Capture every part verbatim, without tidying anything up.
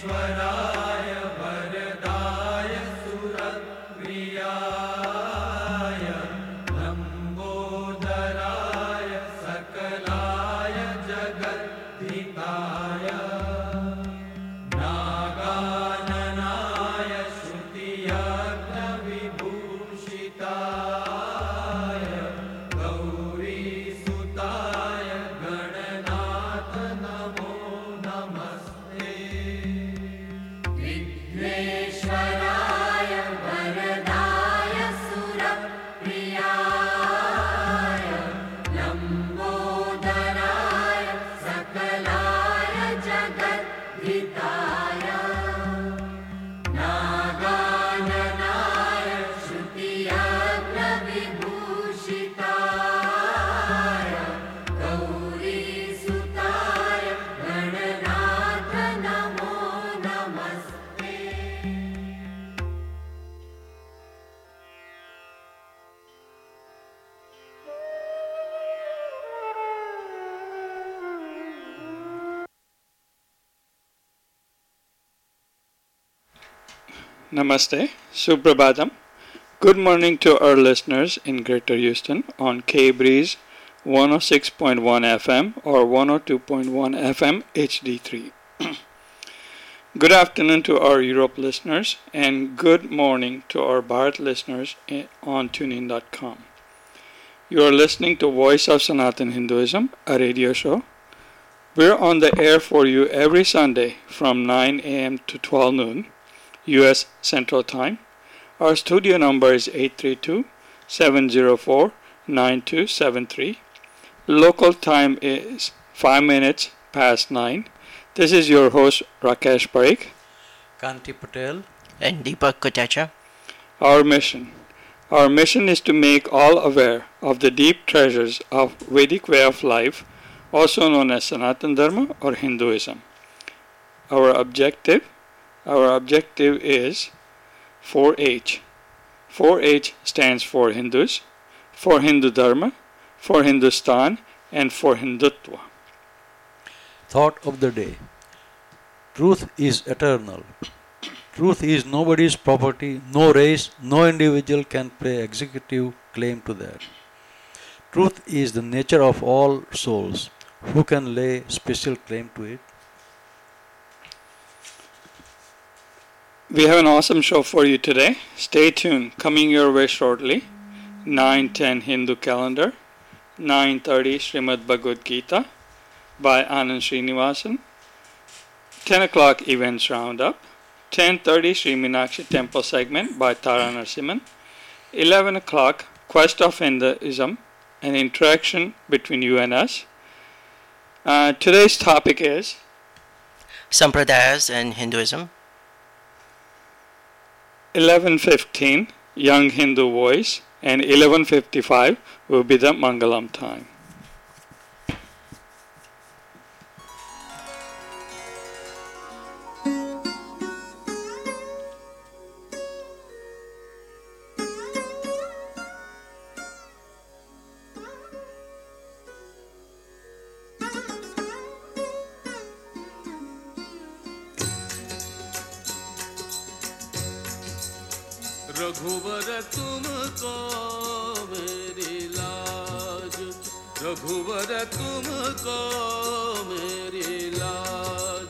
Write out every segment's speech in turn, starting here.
वरदाय सुरप्रियाय लम्बोदराय सकलाय जगद्धिताय नागाननाय श्रुतियज्ञविभूषिताय गौरीसुताय गणनाथ नमो नमस्ते विघ्नेश्वराय वरदाय सुरप्रियाय लम्बोदराय सकलाय जगद्धिताय नागाननाय श्रुतियज्ञविभूषिताय गौरीसुताय गणनाथ नमो नमस्ते Namaste, Suprabhatam. Good morning to our listeners in Greater Houston on K-Breeze one oh six point one F M or one oh two point one F M H D three. Good afternoon to our Europe listeners and good morning to our Bharat listeners on tunein dot com. You are listening to Voice of Sanatan Hinduism, a radio show. We're on the air for you every Sunday from nine a.m. to twelve noon. U S Central Time. Our studio number is eight three two, seven zero four, nine two seven three. Local time is five minutes past nine. This is your host Rakesh Parikh. Kanti Patel. And Deepak Kotecha. Our mission. Our mission is to make all aware of the deep treasures of Vedic way of life, also known as Sanatan Dharma or Hinduism. Our objective Our objective is four H. four H stands for Hindus, for Hindu Dharma, for Hindustan, and for Hindutva. Thought of the day. Truth is eternal. Truth is nobody's property. No race, no individual can pay executive claim to that. Truth is the nature of all souls. Who can lay special claim to it? We have an awesome show for you today. Stay tuned. Coming your way shortly. nine ten Hindu calendar. nine thirty Srimad Bhagavad Gita by Anand Srinivasan. ten o'clock events roundup. ten thirty Sri Meenakshi Temple segment by Tara Narasimhan. eleven o'clock Quest of Hinduism, an interaction between you and us. Uh, today's topic is Sampradayas and Hinduism. eleven fifteen Young Hindu Voice, and eleven fifty-five will be the Mangalam time. रघुवर तुमको मेरी लाज, रघुवर तुमको मेरी लाज,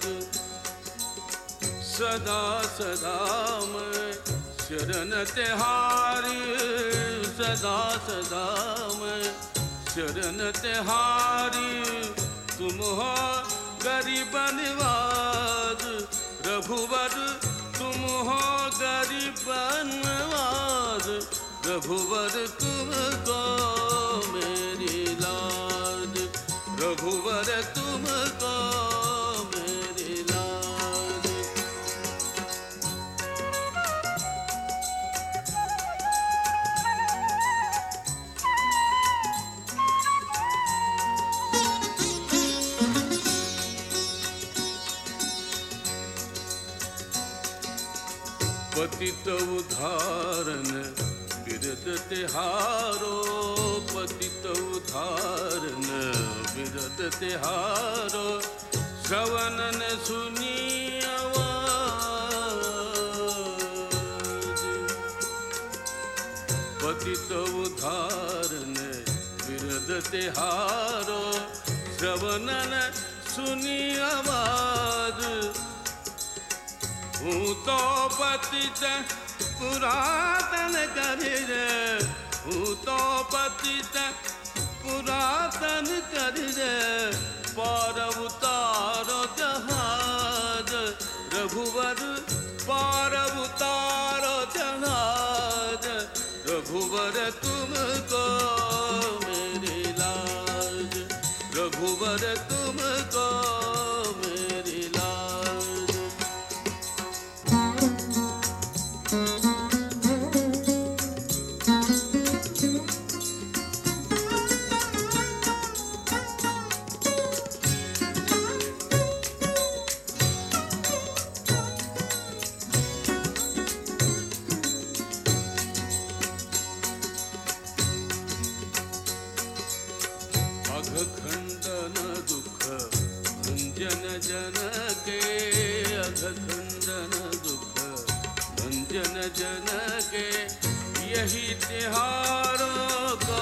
सदा सदा मैं शरण तिहारी, सदा सदा मैं शरण तिहारी, तुम हो गरीब निवाज, रघुवर तुम हो गरीब नवाज, रघुवर तुमको मेरी लाज, रघुवर तुमको मेरी लाज। पतित उद्धारण बिरद तिहारो, पतित उद्धारण बिरद तिहारो, श्रवणन सुनी अवध तिहारो श्रवणन सुनी आवाज हूँ तो पतित पुरातन कबीर हूँ तो पतित पुरातन कबीर पार उतारो जहाज रघुवर पार उतारो जहाज रघुवर तुमको मेरी लाज रघुवर तुमको मेरी लाज अघखंडन दुख भंजन जन के अघखंडन दुख भंजन जन के यही तिहारों का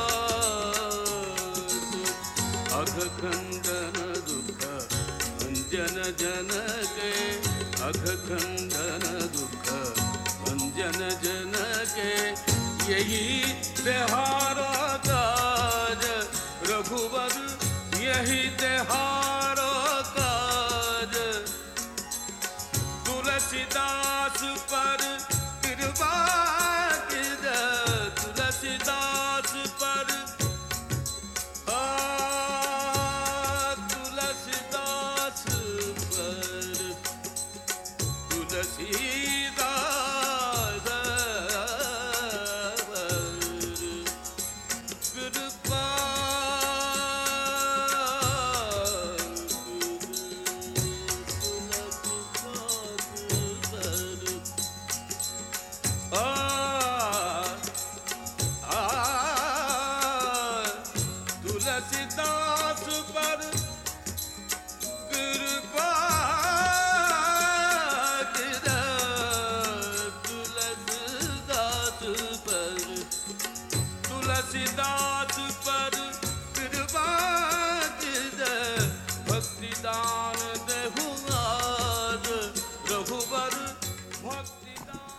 अघखंडन दुख भंजन जन के अघखंडन दुख भंजन जन के यही तिहारों का रघुवर यही तिहारों काज तुलसीदास पर कृपा कीज तुलसीदास पर आ तुलसीदास पर तुलसीदास कृपा तुलसीदास पर कृपा तुलसीदास पर तुलसीदास पर कृपा भक्ति दान देहुआज रघुवर भक्ति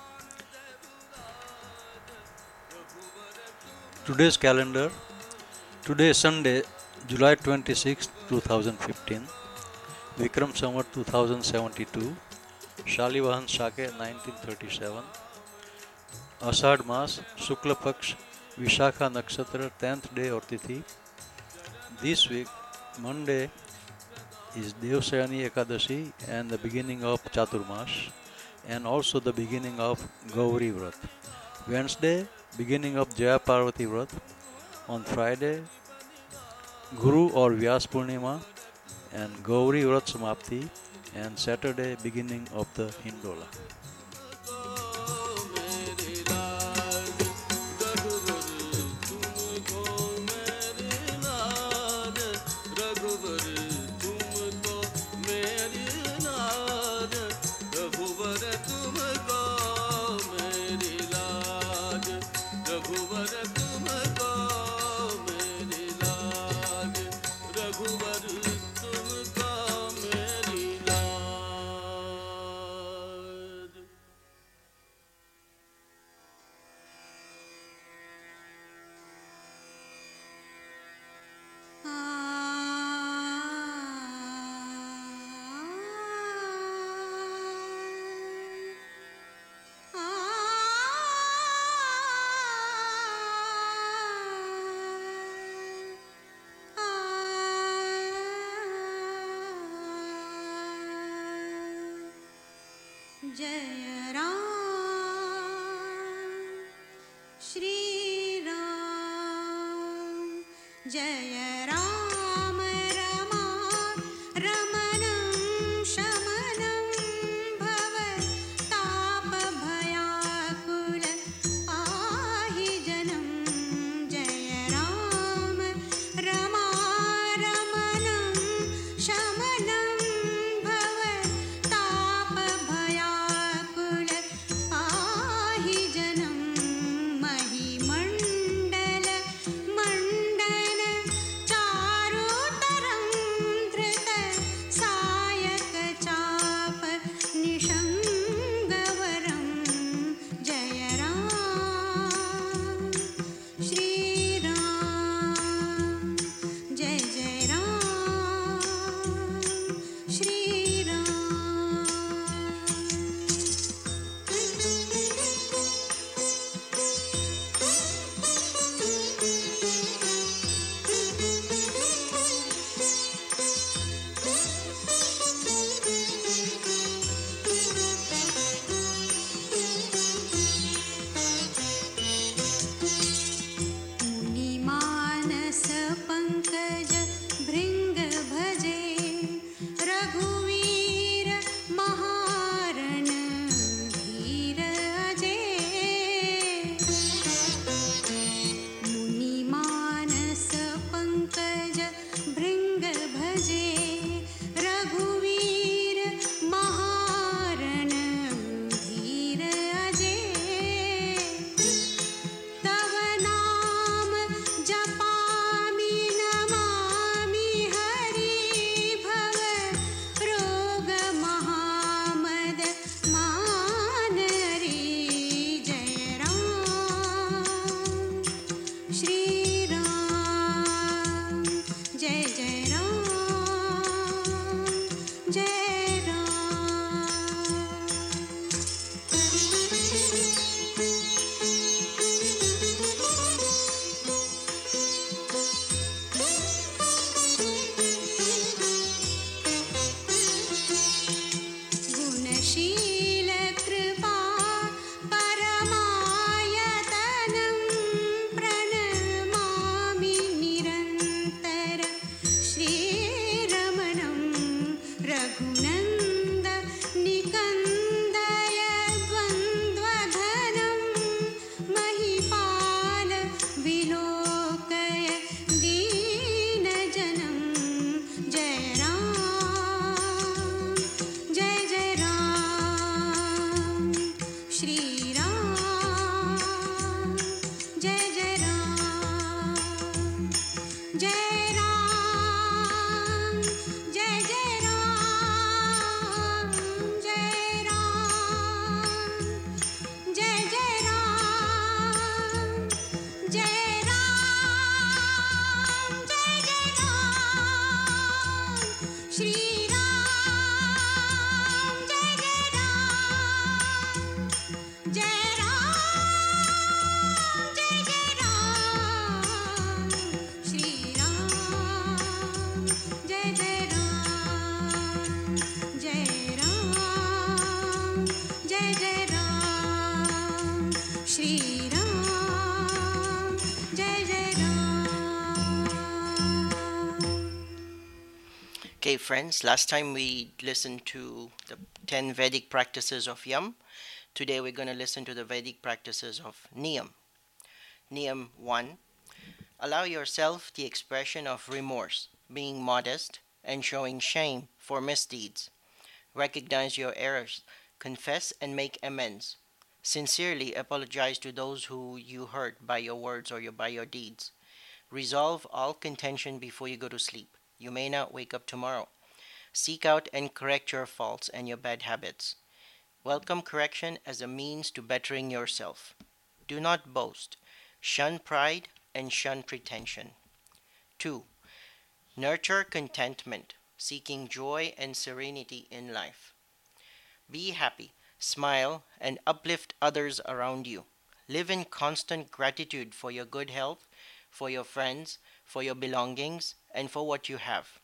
Today's calendar. Today is Sunday, July twenty-sixth, twenty fifteen. Vikram Samvat two thousand seventy-two. Shalivahan Shake nineteen thirty-seven. Asad Mas, Shukla Paksh, Vishakha Nakshatra, tenth day or Tithi. This week, Monday is Devsayani Ekadashi and the beginning of Chaturmas and also the beginning of Gauri Vrat. Wednesday, beginning of Jaya Parvati Vrat. On Friday, Guru or Vyas Purnima and Gauri Vrat Samapti, and Saturday, beginning of the Hindola. जय राम श्री राम जय राम रमा रमणं शमनं भव ताप भयाकुल पाहि जनं जय राम रमा रमणं शमनं भव ताप भयाकुल पाहि जनं महिमण्डल मण्डन Okay, friends, last time we listened to the ten Vedic practices of Yam. Today we're going to listen to the Vedic practices of Niyam. Niyam one. Allow yourself the expression of remorse, being modest and showing shame for misdeeds. Recognize your errors, confess and make amends. Sincerely apologize to those who you hurt by your words or your, by your deeds. Resolve all contention before you go to sleep. You may not wake up tomorrow. Seek out and correct your faults and your bad habits. Welcome correction as a means to bettering yourself. Do not boast. Shun pride and shun pretension. two. Nurture contentment, seeking joy and serenity in life. Be happy, smile, and uplift others around you. Live in constant gratitude for your good health, for your friends, for your belongings, and for what you have.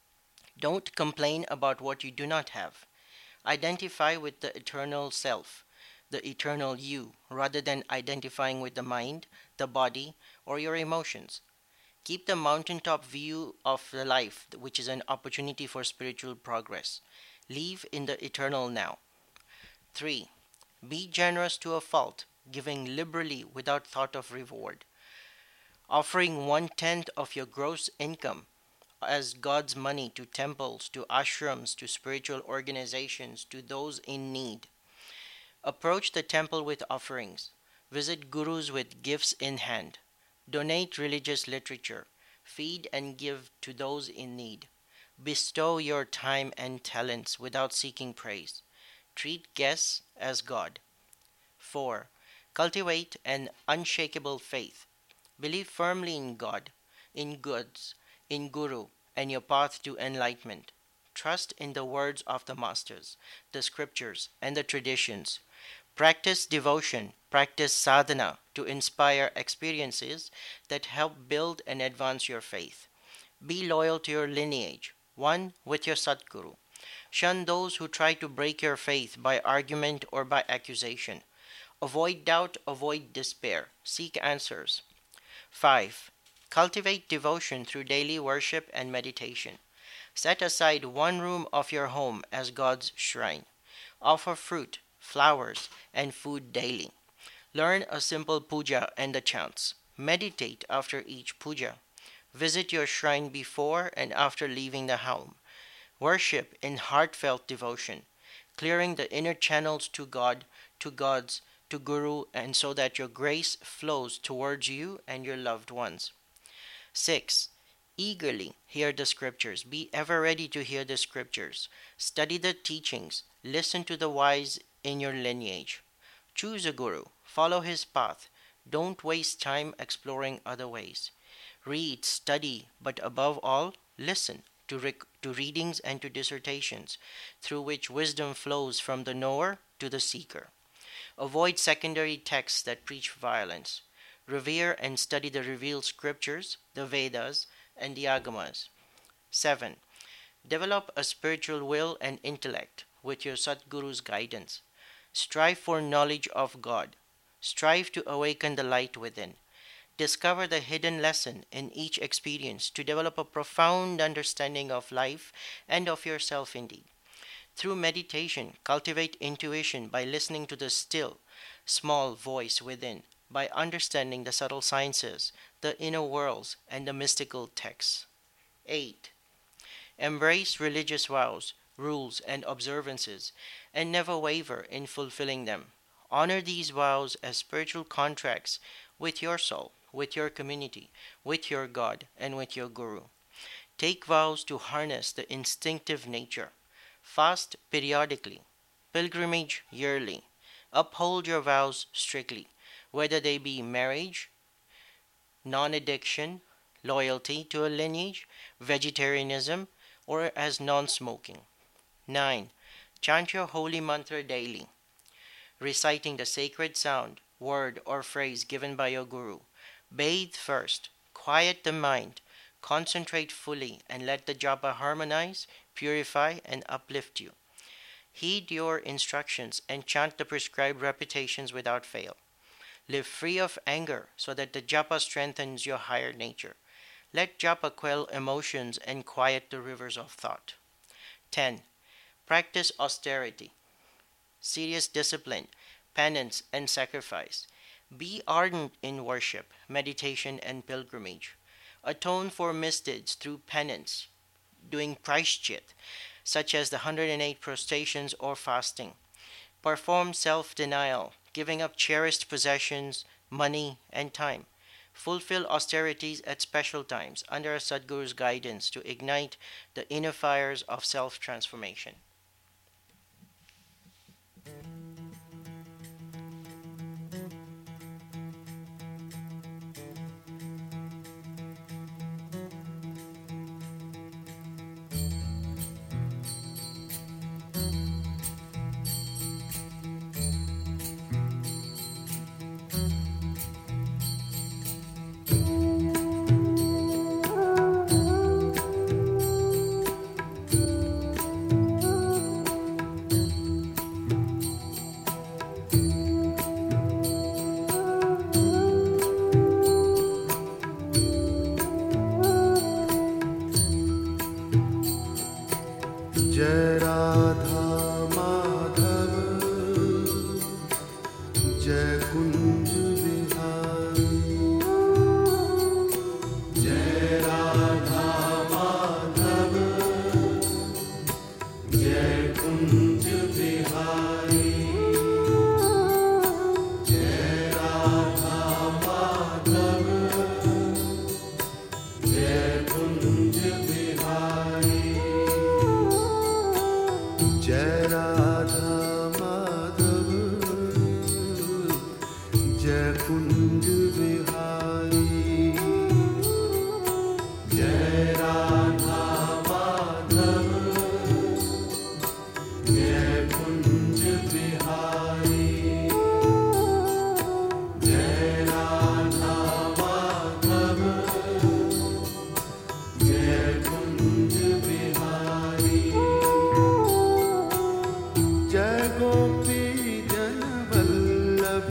Don't complain about what you do not have. Identify with the eternal self, the eternal you, rather than identifying with the mind, the body, or your emotions. Keep the mountaintop view of the life, which is an opportunity for spiritual progress. Live in the eternal now. three. Be generous to a fault, giving liberally without thought of reward. Offering one tenth of your gross income as God's money to temples, to ashrams, to spiritual organizations, to those in need. Approach the temple with offerings. Visit gurus with gifts in hand. Donate religious literature. Feed and give to those in need. Bestow your time and talents without seeking praise. Treat guests as God. four. Cultivate an unshakable faith. Believe firmly in God, in goods, in Guru, and your path to enlightenment. Trust in the words of the masters, the scriptures, and the traditions. Practice devotion, practice sadhana to inspire experiences that help build and advance your faith. Be loyal to your lineage, one with your Satguru. Shun those who try to break your faith by argument or by accusation. Avoid doubt, avoid despair. Seek answers. five. Cultivate devotion through daily worship and meditation. Set aside one room of your home as God's shrine. Offer fruit, flowers, and food daily. Learn a simple puja and the chants. Meditate after each puja. Visit your shrine before and after leaving the home. Worship in heartfelt devotion, clearing the inner channels to God, to gods, to Guru, and so that your grace flows towards you and your loved ones. six. Eagerly hear the scriptures. Be ever ready to hear the scriptures. Study the teachings. Listen to the wise in your lineage. Choose a guru. Follow his path. Don't waste time exploring other ways. Read, study, but above all, listen to, rec- to readings and to dissertations, through which wisdom flows from the knower to the seeker. Avoid secondary texts that preach violence. Revere and study the revealed scriptures, the Vedas, and the Agamas. seven. Develop a spiritual will and intellect with your Satguru's guidance. Strive for knowledge of God. Strive to awaken the light within. Discover the hidden lesson in each experience to develop a profound understanding of life and of yourself indeed. Through meditation, cultivate intuition by listening to the still, small voice within, by understanding the subtle sciences, the inner worlds, and the mystical texts. eight. Embrace religious vows, rules, and observances, and never waver in fulfilling them. Honor these vows as spiritual contracts with your soul, with your community, with your God, and with your Guru. Take vows to harness the instinctive nature. Fast periodically. Pilgrimage yearly. Uphold your vows strictly, whether they be marriage, non-addiction, loyalty to a lineage, vegetarianism, or as non-smoking. nine. Chant your holy mantra daily, reciting the sacred sound, word, or phrase given by your Guru. Bathe first, quiet the mind, concentrate fully, and let the japa harmonize, purify, and uplift you. Heed your instructions and chant the prescribed repetitions without fail. Live free of anger so that the japa strengthens your higher nature. Let japa quell emotions and quiet the rivers of thought. ten. Practice austerity, serious discipline, penance, and sacrifice. Be ardent in worship, meditation, and pilgrimage. Atone for misdeeds through penance, doing prayashchit, such as the one hundred eight prostrations or fasting. Perform self-denial, giving up cherished possessions, money, and time. Fulfill austerities at special times under a Sadguru's guidance to ignite the inner fires of self-transformation. जय राधा माधव जय कुंज बिहारी जय राधा माधव जय कुंज बिहारी जय राधा माधव जय कुंज बिहारी जय राधा माधव जय कुंज बिहारी जय राधा माधव जय कुंज बिहारी जय राधा माधव जय कुंज बिहारी जय गोपी जन वल्लभ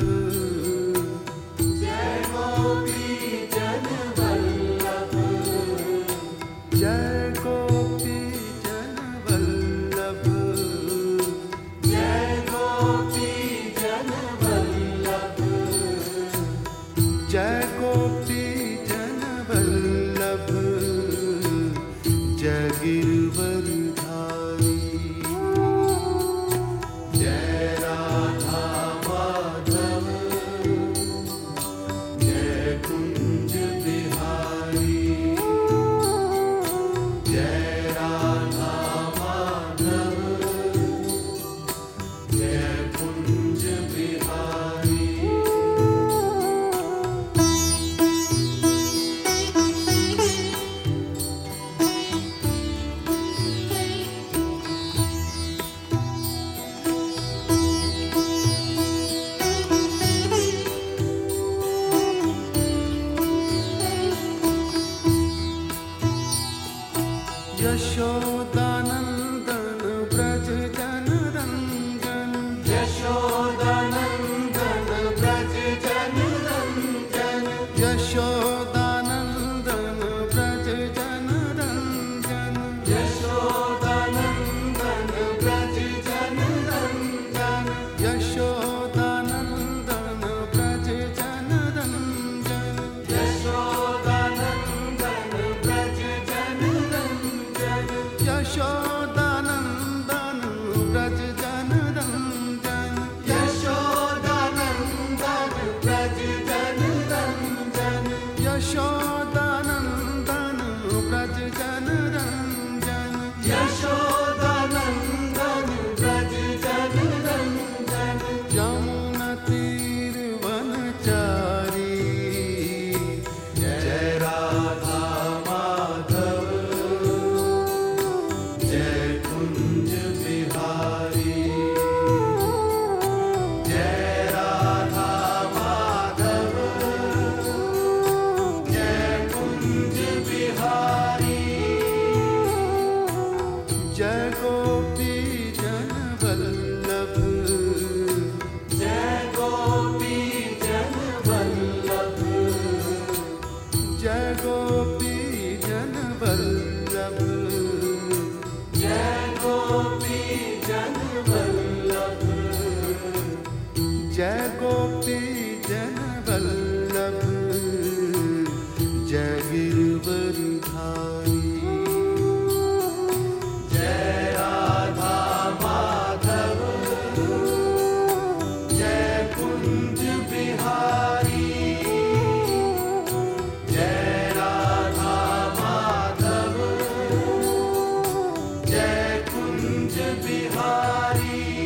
जय गोपी जन वल्लभ जय गोपी जन वल्लभ जय गोपी जन वल्लभ जय गोपी जन वल्लभ जय गिरवरधारी जय राधा माधव जय कुंज बिहारी जय राधा माधव जय कुंज बिहारी यशोदानंदन ब्रज जन रंजन यशोदानंदन ब्रज जन रंजन यशोदानंदन ब्रज जन रंजन यशोदानंदन ब्रज जन रंजन यशोदानंदन ब्रज जन रंजन यशोदानंदन ब्रज जन रंजन यशोदानंदन ब्रज जन रंजन जय गोपी जन वल्लभ जय गिरवरधारी जय राधा माधव जय कुंज बिहारी जय राधा माधव जय कुंज बिहारी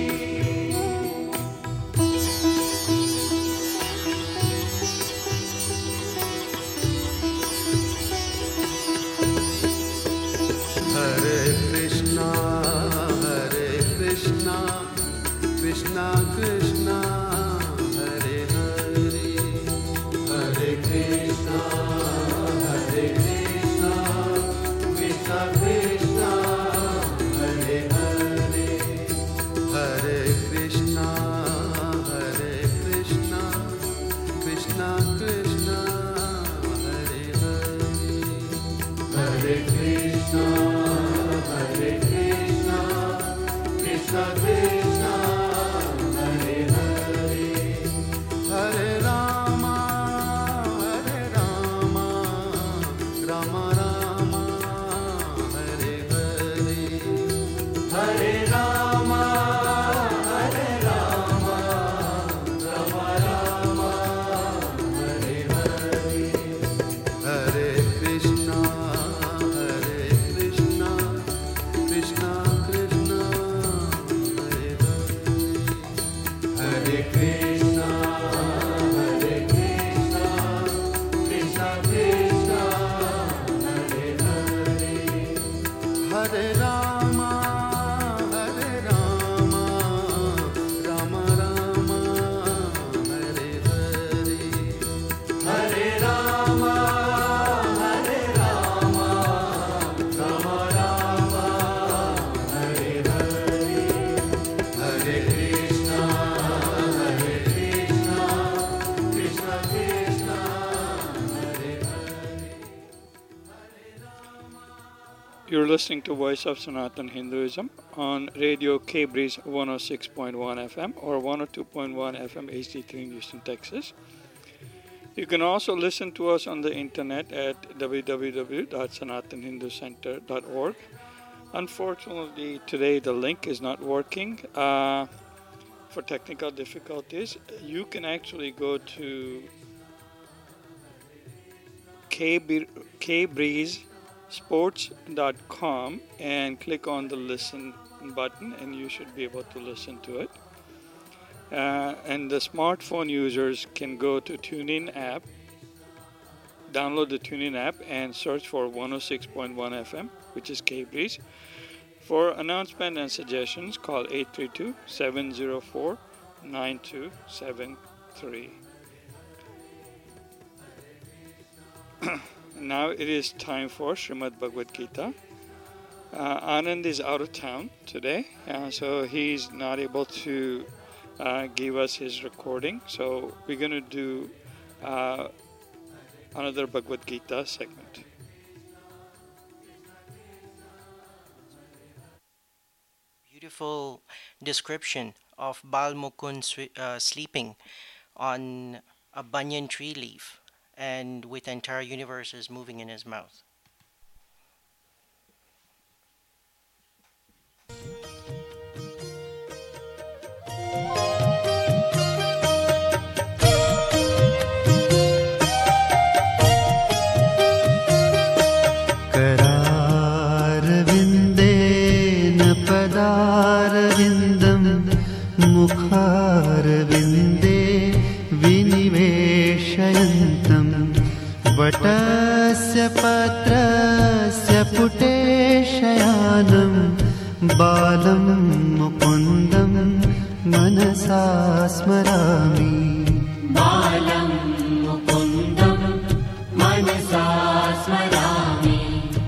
हरे कृष्णा हरे कृष्णा कृष्णा कृष्णा हरे हरे हरे कृष्णा हरे कृष्णा कृष्णा कृष्णा हरे हरे हरे कृष्णा हरे कृष्णा कृष्णा कृष्णा हरे हरे हरे कृष्णा हरे कृष्णा कृष्णा कृष्णा हरे हरे हरे रामा हरे रामा रामा रामा हरे हरे हरे रामा हरे रामा रामा रामा हरे हरे हरे कृष्णा हरे कृष्णा कृष्णा कृष्णा हरे हरे हरे कृष्णा हरे कृष्णा कृष्णा कृष्णा हरे हरे हरे रामा हरे रामा रामा रामा हरे हरे हरे रामा हरे रामा रामा रामा हरे हरे हरे कृष्णा हरे Krishna Krishna Krishna Hare Hare You're listening to Voice of Sanatan Hinduism on Radio K-Breeze one oh six point one F M or one oh two point one F M H D three in Houston, Texas. You can also listen to us on the internet at w w w dot sanatan hindu center dot org. Unfortunately, today the link is not working uh, for technical difficulties. You can actually go to K-Breeze sports dot com and click on the listen button and you should be able to listen to it. Uh, and the smartphone users can go to TuneIn app, download the TuneIn app and search for one oh six point one F M, which is K-Breeze. For announcement and suggestions, call eight three two, seven oh four, nine two seven three. Now it is time for Srimad Bhagavad Gita. Uh, Anand is out of town today, uh, so he's not able to uh, give us his recording. So we're going to do uh, another Bhagavad Gita segment. Beautiful description of Bal Mukund swe- uh, sleeping on a banyan tree leaf and with entire universes moving in his mouth. करारविन्देन पदारविन्दं मुखारविन्दे विनिवेशयन्तं वटस्य पत्रस्य पुटे शयानं बालं मुकुन्दं मनसा स्मरामि बालं मुकुन्दं मनसा स्मरामि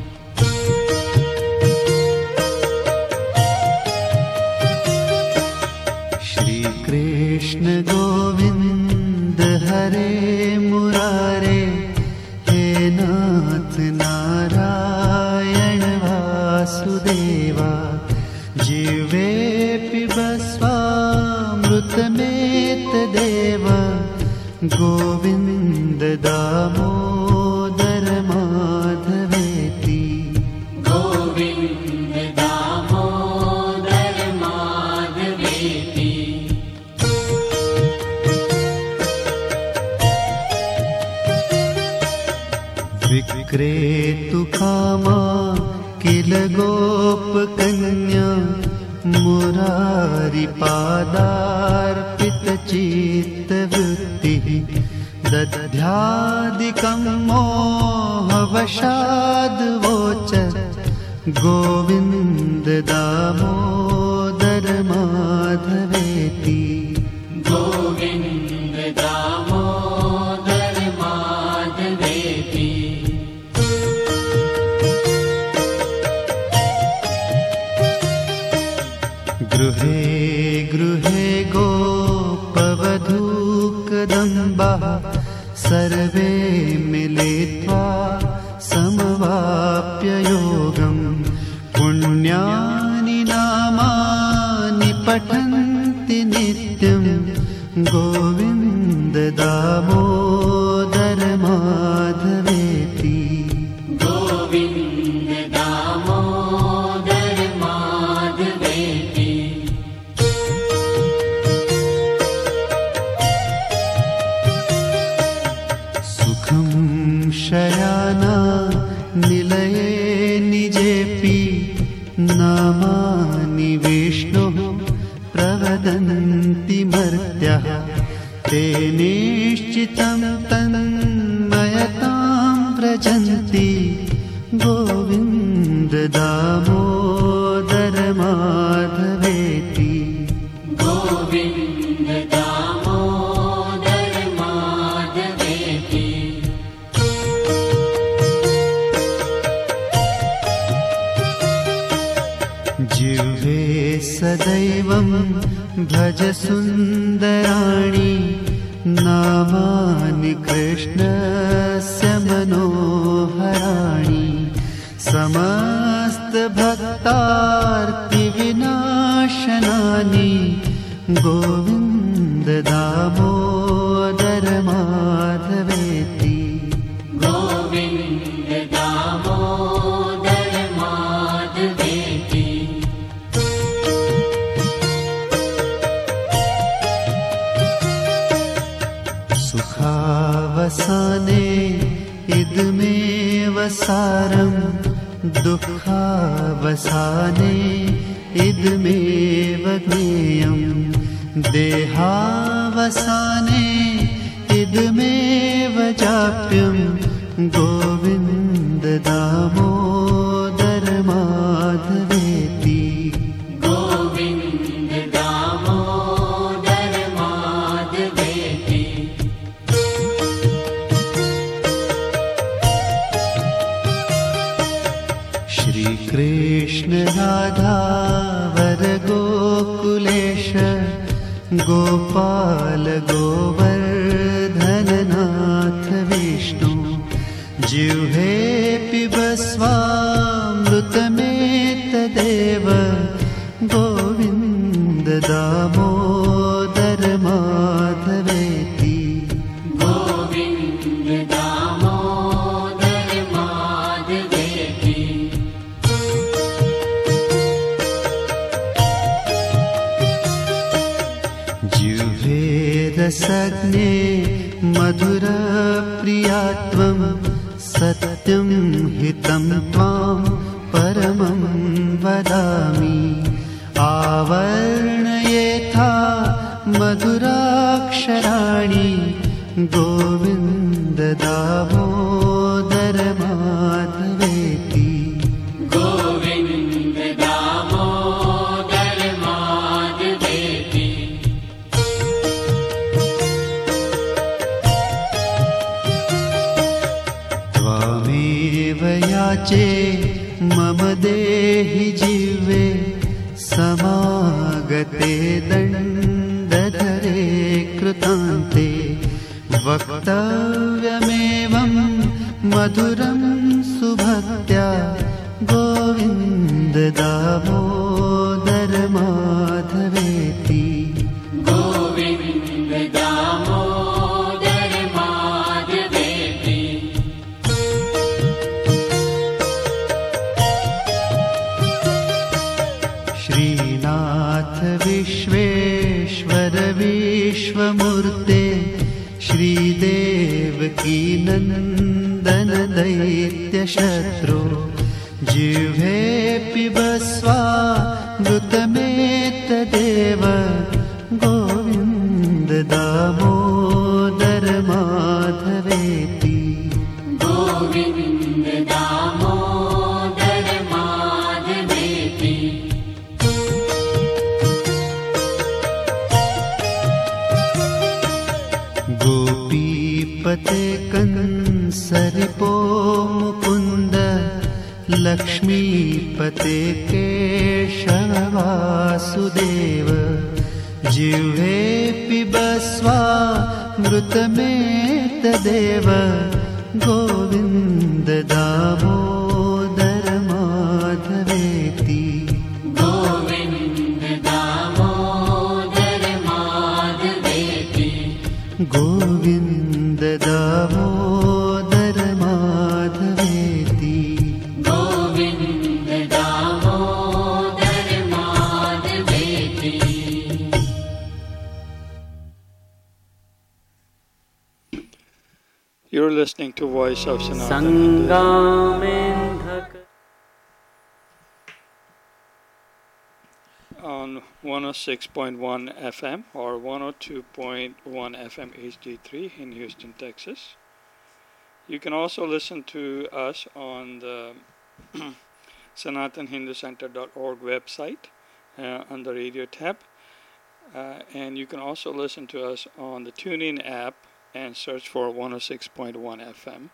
श्रीकृष्ण गोविन्द हरे मुरारे हे नाथ नारायण वासुदेवा जीवे पिबस्वामृतमेतदेव गोविन्द दामोदर माधवेति गोविन्द दामोदर माधवेति विक्रेतु कामा किल गोपकन्या मुरारिपादार्पितचित्तवृत्तिः दध्यादिकं मोहवशाद्वोचत् गोविन्द दामोदर माधवेति गोविन्द दामोदर माधवेति गृहे गृहे गोपवधूकदम्बाः सर्वे मिलित्वा समवाप्य योगम् पुण्यानि नामानि पठन्ति नित्यं गोविन्द दामोदर माधवेति गोविन्द दामोदर माधवेति सुखं शयाना निलये निजेपि नामानि विष्णुः प्रवदन्ति मर्त्यः ते निश्चितं तन्मयतां व्रजन्ति गोविन्द दामोदर माधवेति गोविन्द दामोदर माधवेति जिह्वे सदैवं भज सुन्दराणि नामानि कृष्णस्य मनोहराणि समस्तभक्तार्तिविनाशनानि गोविन्द दामोदर माधवेति गोविन्द दामोदर माधवेति सुखावसाने इदमेव सारं दुःखावसाने इदमेव ज्ञेयं देहावसाने इदमेव जाप्यं गोविन्द दामोदर माधवेति गोविन्द दामोदर माधवेति श्रीकृष्ण राधा वर गोकुलेश गोपाल गोवर्धननाथ विष्णु जिह्वे पिबस्वामृतमेतदेव गोविन्द दामोदर माधवेति गोविन्द दामोदर माधवेति जिह्वे रसज्ञे मधुरप्रिया त्वं सत्यं हितं त्वां परमं वदामि आवर्णयेथा मधुराक्षराणि गोविन्द दामोदर माधवेति गोविन्द दामोदर माधवेति त्वामेव याचे मम देहि जीवे समागते दण्डधरे कृतान्ते वक्तव्यमेवं मधुरं सुभक्त्या गोविन्द दामोदर माधवेति गोविन्द दामोदर विश्वमूर्ते श्रीदेवकी नन्दन दैत्यशत्रो जिह्वे पिबस्वामृतमेतदेव Govind Damodar माधवेति Govind Damodar माधवेति गोपीपते कंसरिपो Mukund लक्ष्मीपते Keshav Vasudev जिह्वे पिबस्वामृतमेतदेव Govind Damodar माधवेति Govind Damodar माधवेति Govind Damodar माधवेति Govind Damodar माधवेति You're listening to Voice of Sanatan Hinduism Sangamendhak on one oh six point one F M or one oh two point one F M H D three in Houston, Texas. You can also listen to us on the sanatan hindu center dot org website uh, on the radio tab. Uh, and you can also listen to us on the TuneIn app and search for one oh six point one F M.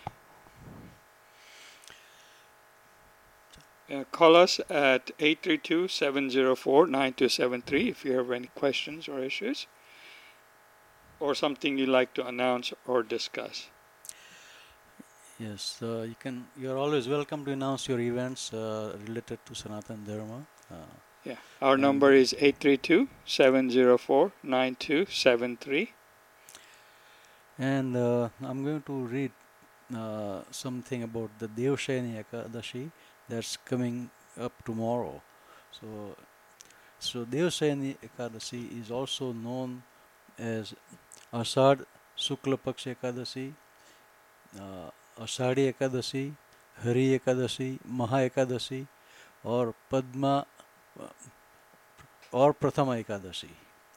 Uh, call us at eight three two, seven zero four, nine two seven three if you have any questions or issues or something you'd like to announce or discuss. Yes, uh, you can. You are always welcome to announce your events uh, related to Sanatan Dharma. Uh, Yeah, our And- number is eight three two, seven zero four, nine two seven three. and uh, I'm going to read uh, something about the Devshayani Ekadashi that's coming up tomorrow. So, so Devshayani Ekadashi is also known as Asad Sukla Paksha Ekadashi, uh, Asadi Ekadashi, Hari Ekadashi, Maha Ekadashi, or Padma uh, or Prathama Ekadashi.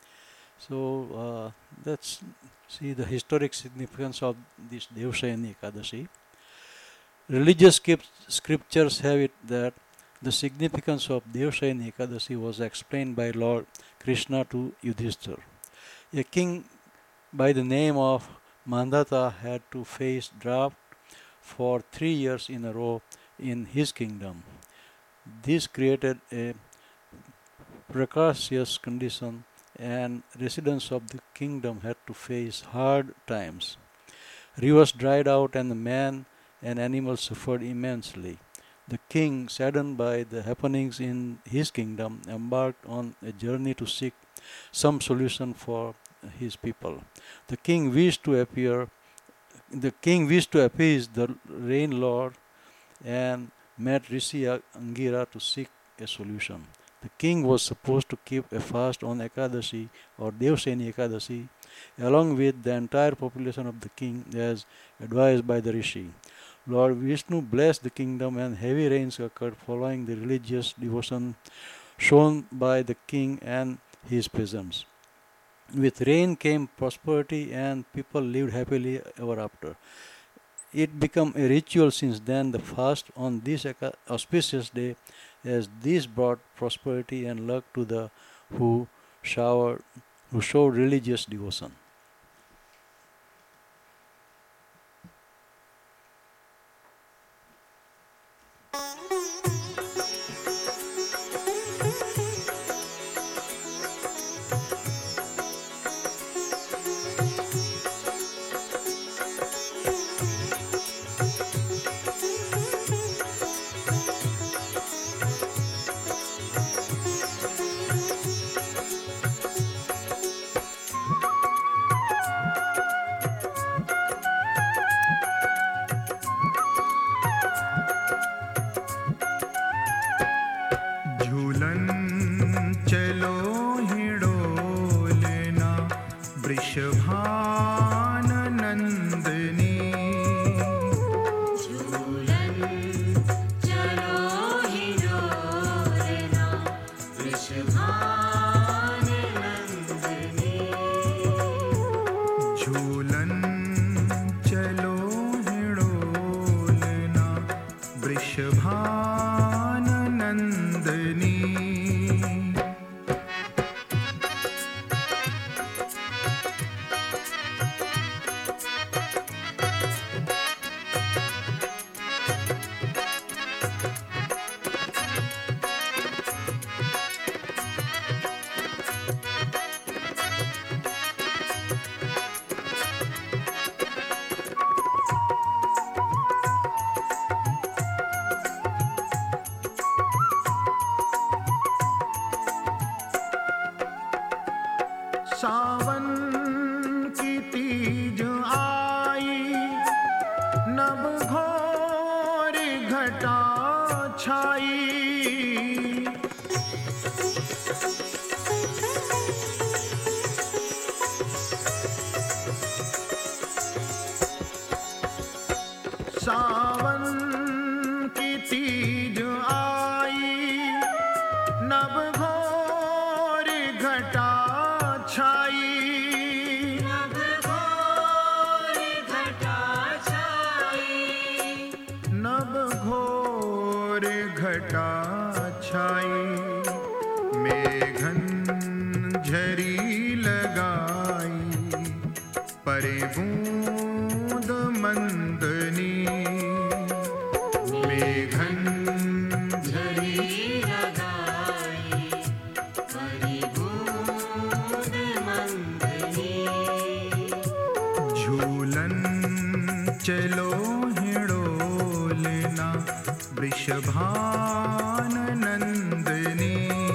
So uh, let's see the historic significance of this Devshayani Ekadashi. Religious script- scriptures have it that the significance of Devshayani Ekadashi was explained by Lord Krishna to Yudhishthir. A king by the name of Mandata had to face drought for three years in a row in his kingdom. This created a precarious condition, and residents of the kingdom had to face hard times. Rivers dried out, and the man and animals suffered immensely. The king, saddened by the happenings in his kingdom, embarked on a journey to seek some solution for his people. The king wished to appear. The king wished to appease the rain lord, and met Rishi Angira to seek a solution. The king was supposed to keep a fast on Ekadashi or Devshayani Ekadashi along with the entire population of the king as advised by the Rishi. Lord Vishnu blessed the kingdom, and heavy rains occurred following the religious devotion shown by the king and his peasants. With rain came prosperity, and people lived happily ever after. It became a ritual since then, the fast on this auspicious day, as this brought prosperity and luck to the who showered, who showed religious devotion. वृषभाननंदिनी झूलन चलो हिडोलना वृषभाननंदिनी झूलन चलो हिडोलना वृषभाननंदिनी सावन की तीज आई नभ घोर घटा छाई सावन की तीज आई नभ घोर घटा छाई नभ घोर घटा छाई नभ घोर घटा छाई मेघन झरी लगाई परे बूंद मंदनी मेघन झरी लगाई परिबूंद मंदनी झूलन चलो हिडोलना वृषभाननंदिनी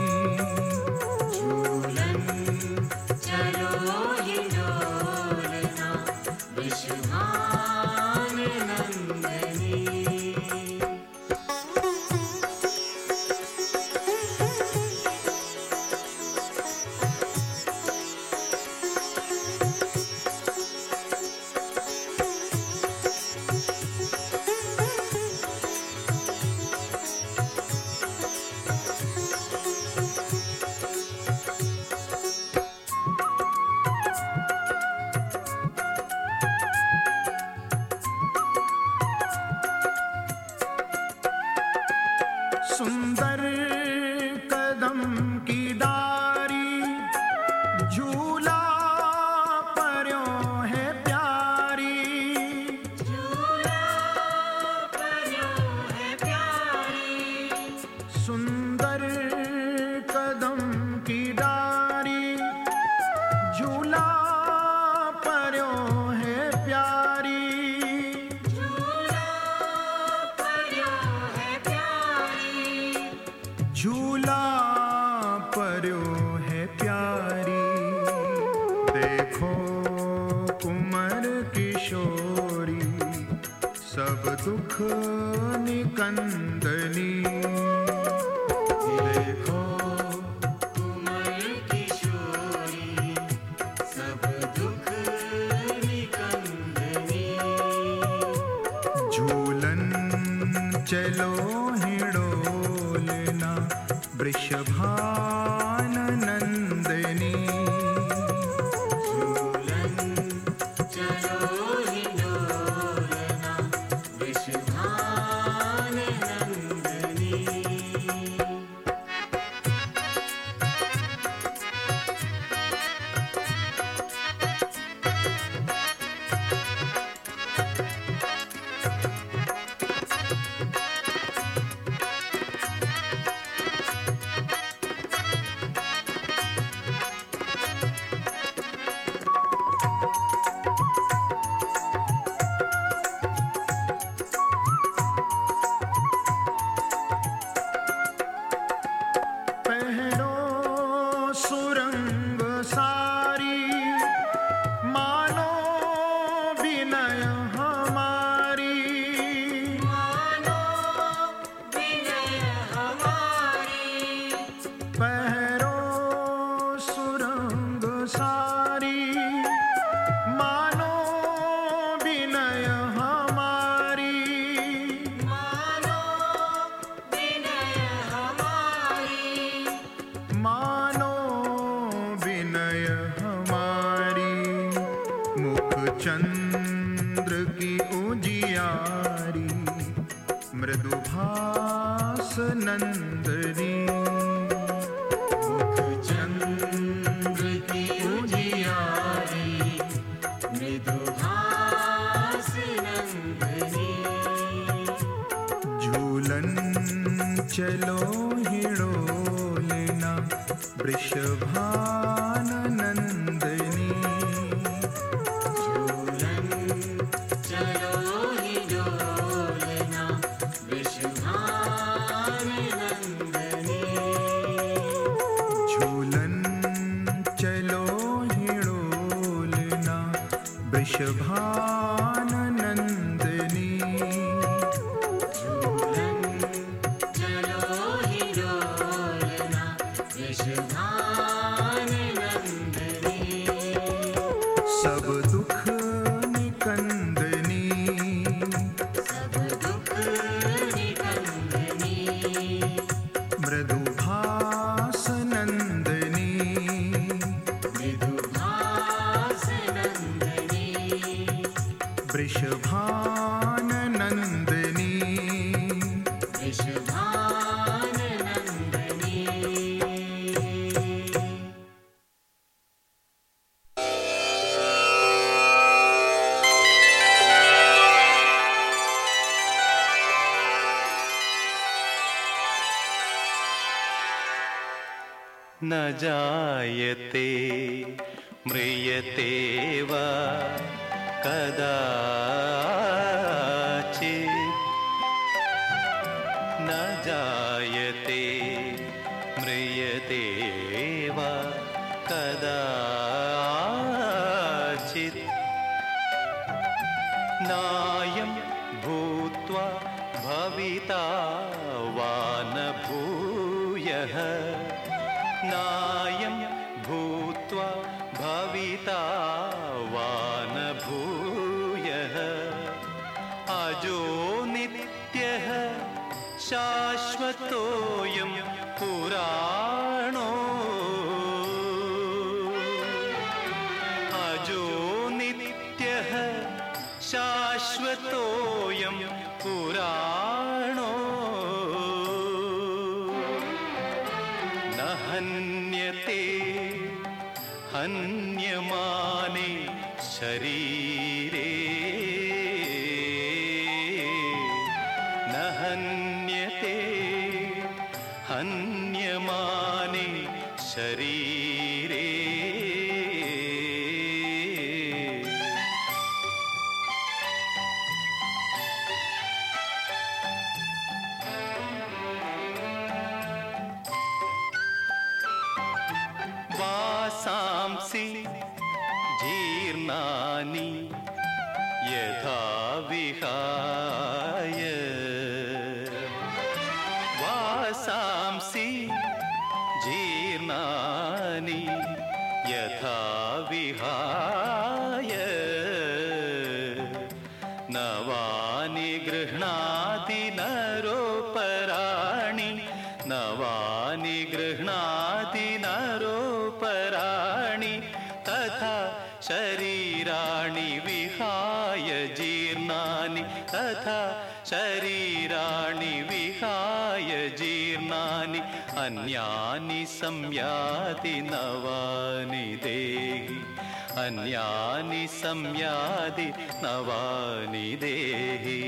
झूलन चलो हिडोलना वृषभाननंदिनी सुंदर कदम की दारी झूला पर्यो है प्यारी झूला पर्यो है प्यारी सुंदर कदम की डारी झूला पर्यो है प्यारी झूला पर्यो है प्यारी झूला पर्यो है प्यारी देखो कुंवर किशोरी सब दुख निकंदनी देखो कुंवर किशोरी सब दुख निकंदनी झूलन चलो हिडोलना वृषभाननंदिनी झूलन चलो हिडोलना वृषभाननंदिनी पहरो सुरंग सारी चंद्र की उजियारी मृदुभास नंदनी मुख चंद्र की उजियारी मृदुभास नंदनी झूलन चलो हिड़ोलना वृषभान नंदनी झूलन चलो ही डोलना वृषभान नंदनी झूलन चलो हिड़ोलना वृषभान नंदनी झूलन चलो ही डोलना वृषभान नंदनी सब दुख निकंदनी सब दुख निकंदनी मृदुभास नंदनी मृदुभास नंदनी वृषभान नंदनी वृषभान नंदनी न जायते म्रियते वा कदाचित् न जायते म्रियते वा कदाचित् नायं भूत्वा भविता वा न भूयः नायं भूत्वा भविता वा न भूयः अजो नित्यः शाश्वतोऽयं पुराणो अजो नित्यः शाश्वतोऽयं पुराणो न हन्यते हन्यमाने शरीरे न हन्यते हन्यमाने शरीरे वासांसि जीर्णानि यथा विहाय वासांसि जीर्णानि यथा विहाय नवानि गृह्णाति नरोपराणि नवानि गृह्णाति नरोपराणि तथा शरीराणि विहाय जीर्णानि तथा शरीराणि विहाय जीर्णानि अन्यानि संयाति नवानि देहि अन्यानि संयाति नवानि देहि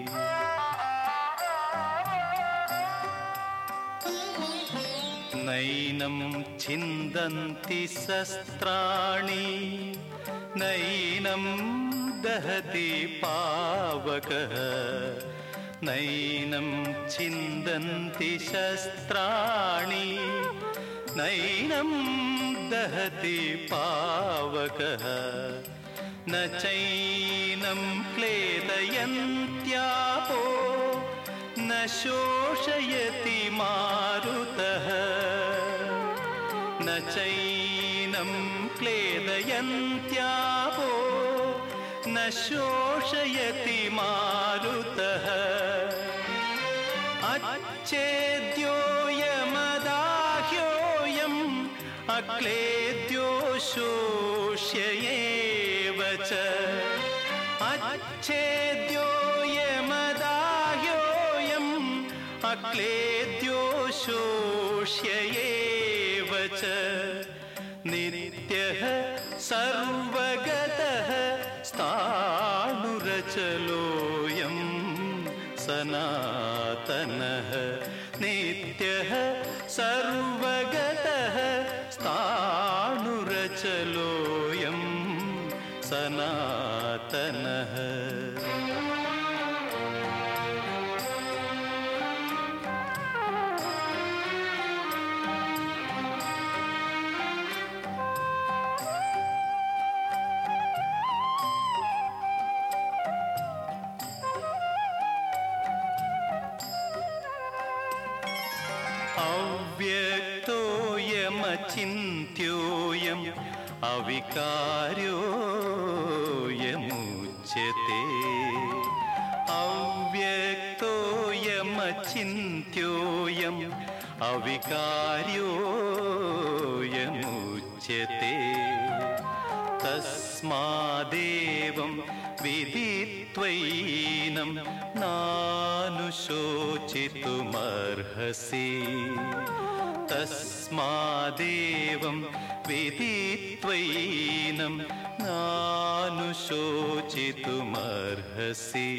नैनं छिन्दन्ति शस्त्राणि नैनं दहति पावकः नैनं छिन्दन्ति शस्त्राणि नैनं दहति पावकः न चैनं क्लेदयन्त्यापो न शोषयति मारुतः न चैनं क्लेदयन्त्यापो न शोषयति मारुतः अच्छेद्योऽयमदाह्योऽयम् अक्लेद्यो शोष्य एव च अच्छेद्योऽयमदाह्योऽयम् अक्लेद्यो शोष्य एव च नित्यः सर्वगतः स्थाणुरचलोऽयं सनातनः नित्यः सर्वगतः स्थाणुरचलोऽयं सनातनः अव्यक्तोऽयमचिन्त्योऽयम् अविकार्योऽयमुच्यते अव्यक्तोऽयमचिन्त्योऽयम् अविकार्योऽयमुच्यते तस्मादेवं विदित्वैनं नानुशोचितुमर्हसि तस्मादेवं विदित्वैनं नानुशोचितुमर्हसि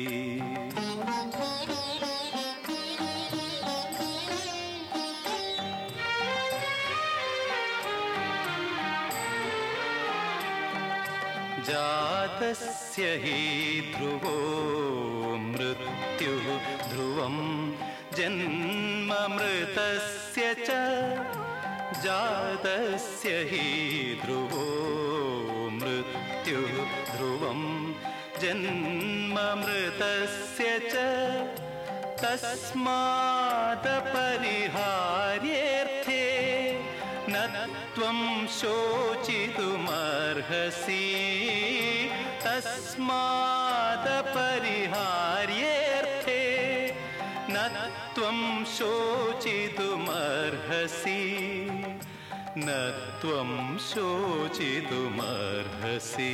जातस्य हि ध्रुवो मृत्युः ध्रुवं जन्म मृतस्य च जातस्य हि ध्रुवो मृत्युः ध्रुवं जन्म मृतस्य च तस्मादपरिहार्येऽर्थे न त्वं शोचितुमर्हसि तस्मादपरिहार्येऽर्थे न त्वं शोचितुमर्हसि न त्वं शोचितुमर्हसि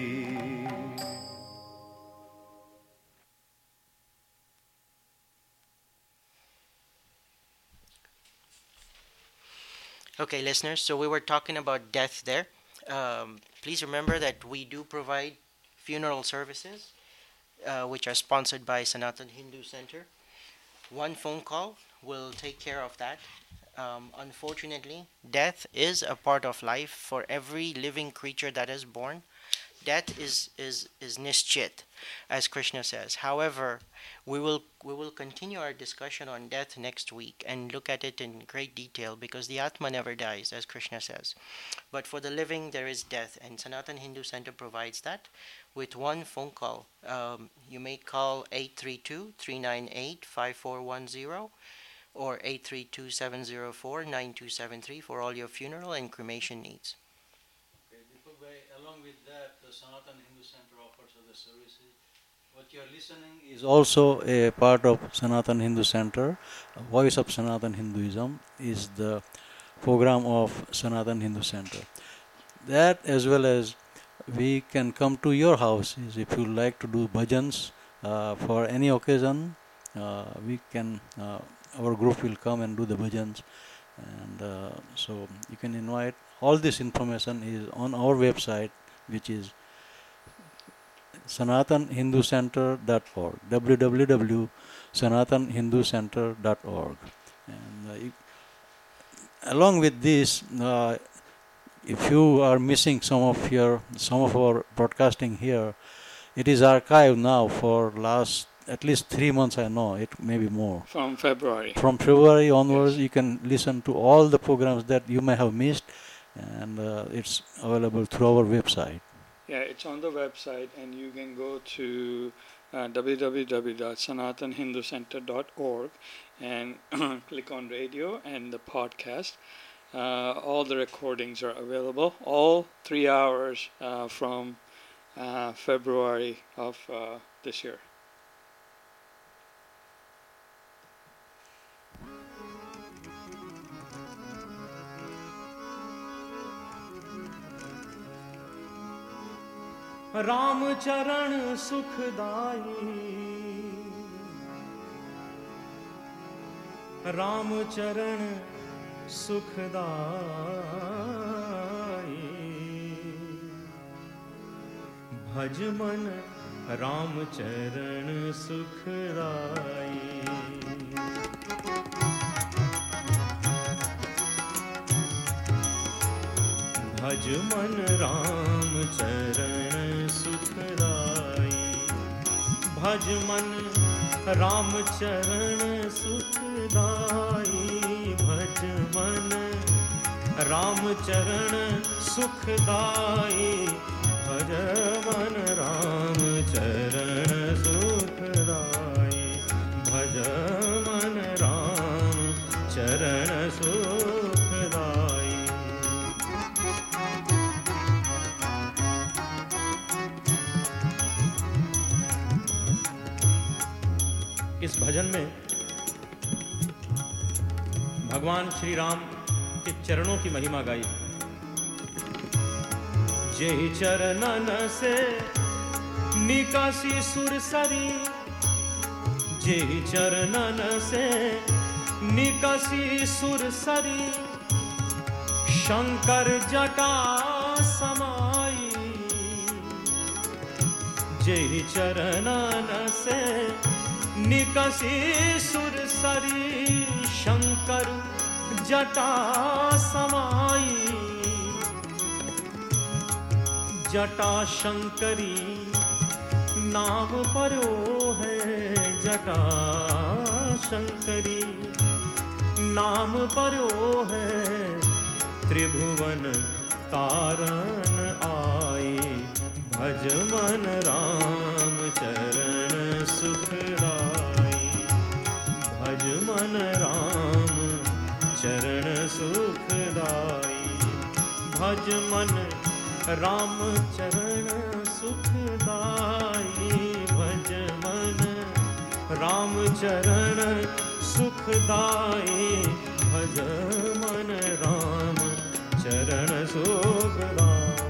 Okay, listeners, so we were talking about death there. Um, please remember that we do provide funeral services, uh, which are sponsored by Sanatan Hindu Center. One phone call will take care of that. Um, unfortunately, death is a part of life for every living creature that is born. Death is is is nischit, as Krishna says. However, we will we will continue our discussion on death next week and look at it in great detail, because the Atma never dies, as Krishna says. But for the living, there is death, and Sanatan Hindu Center provides that with one phone call. Um, you may call eight three two, three nine eight, five four one zero or eight three two, seven zero four, nine two seven three for all your funeral and cremation needs. Okay, Deepak Bhai, along with that, the Sanatan Hindu Center offers other services. What you are listening is also a part of Sanatan Hindu Center. Voice of Sanatan Hinduism is the program of Sanatan Hindu Center. That, as well as we can come to your house if you like to do bhajans uh, for any occasion. Uh, we can. Uh, our group will come and do the bhajans, and uh, so you can invite. All this information is on our website, which is sanatan hindu center dot org, w w w dot sanatan hindu center dot org. And uh, if, along with this, uh, if you are missing some of your some of our broadcasting here, it is archived now for last at least three months. I know it may be more. From February. From February onwards, Yes. you can listen to all the programs that you may have missed, and uh, it's available through our website. Yeah, it's on the website, and you can go to uh, w w w dot sanatan hindu center dot org and click on radio and the podcast. Uh, all the recordings are available, all three hours uh, from uh, February of uh, this year. Ram चरण सुखदाई, राम चरण सुखदाई। भज मन राम चरण सुखदाई। भज मन राम चरण सुखदाई। भज मन राम चरण सुखदाई। भज मन राम चरण सुखदाई। भज मन राम चरण सुखदाई। भज मन राम चरण सुखदाई। इस भजन में भगवान श्री राम के चरणों की महिमा गाई। जेहि चरणन से निकासी सुरसरी। जेहि चरणन से निकासी सुरसरी। शंकर जटा समाई। जेहि चरणन से निकसी सुरसरी। शंकर जटा समाई। जटा शंकरी नाम परो है। जटा शंकरी नाम परो है। त्रिभुवन तारण आई। भज मन राम चरण सुखदाई। भज मन राम चरण सुखदाई। भज मन राम चरण सुखदाई। भज मन राम चरण सुखदाई। भज मन राम चरण सुखदाई।